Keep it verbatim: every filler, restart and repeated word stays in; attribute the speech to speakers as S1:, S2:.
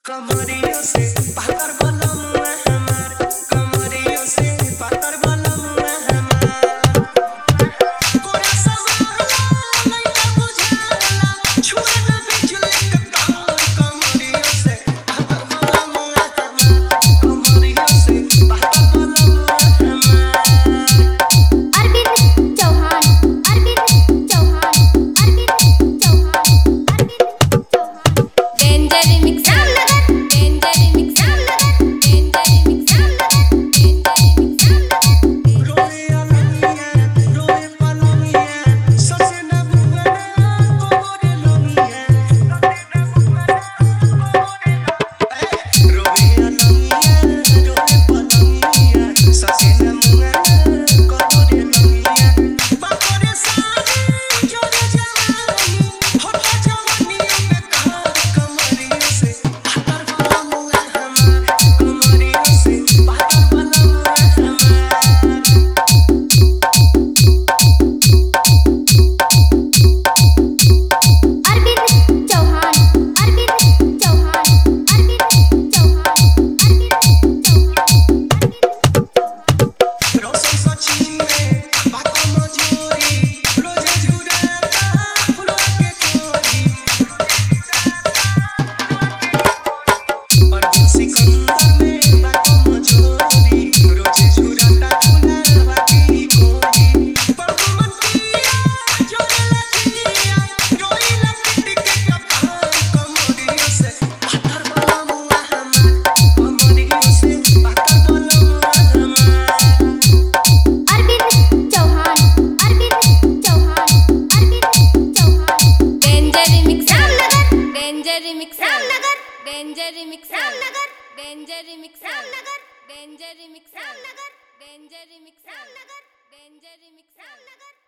S1: कमरियों से पातर बलमुआ हमार, कमरियों से पातर बलमुआ हमार। कोरा समाला लइका बुझाला, छुए ना बिजली के तार। कमरियों से पातर बलमुआ हमार, कमरियों से पातर बलमुआ हमार।
S2: Arvind Chauhan, Arvind Chauhan, Arvind Chauhan, Arvind Chauhan. Danger remix Ramnagar, danger remix Ramnagar, danger remix Ramnagar, danger remix Ramnagar.
S1: रोए अलमिया, रोए पलमिया, ससे न बुआ कोरे लोमिया, ससे न बुआ कोरे लोमिया। रोए अलमिया, रोए पलमिया, ससे न बुआ कोरे लोमिया। बाकोरे सारी जोरे जवानी, होठा जवानी में खार। कमरियों से पातर बलमुआ हमार, कमरियों से पातर बलमुआ हमार।
S2: अरविंद चौहान, अरविंद चौहान, अरविंद चौहान, अरविंद चौहान, अरविंद।
S1: रोशन सचिन में बाको मजूरी, रोजे झुराता फुलवा के कोरी। और सिकंदर में बाको मजूरी, रोजे झुराता फुलवा की कोरी। परमतिया जोरे लतिया, रोई लपट के कपार। कमरियों से पातर बलमुआ हमार, कमरियों से पातर बलमुआ हमार।
S2: Arvind Chauhan, Arvind Chauhan, Arvind Chauhan. Danger remix Ramnagar, danger remix Ramnagar, danger remix Ramnagar, danger remix Ramnagar, danger remix Ramnagar, danger remix Ramnagar, danger remix Ramnagar.